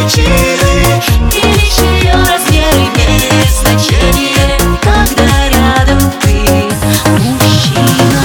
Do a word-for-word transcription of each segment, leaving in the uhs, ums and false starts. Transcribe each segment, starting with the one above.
причины, и лишь ее размер имеет значение, когда рядом ты, мужчина.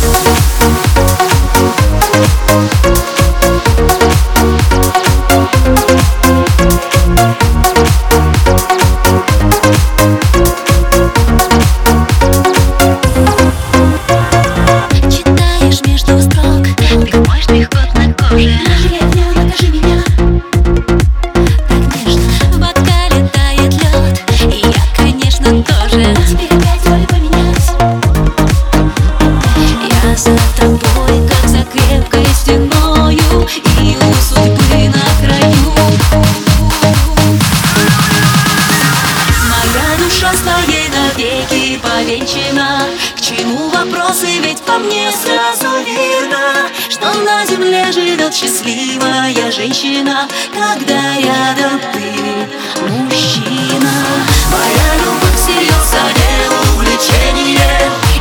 Читаешь между строк, мой штрих-код на коже. Накажи меня, так нежно. В бокале тает лед, и я, конечно, тоже. Теперь опять роли поменялись. Я за тобой, как за крепкой стеною, и у судьбы на краю. Моя душа с твоей навеки повенчана. К чему вопросы, ведь по мне сразу видно, что на земле живет счастливая женщина, когда рядом ты, мужчина. Моя любовь всерьез, а не увлечение,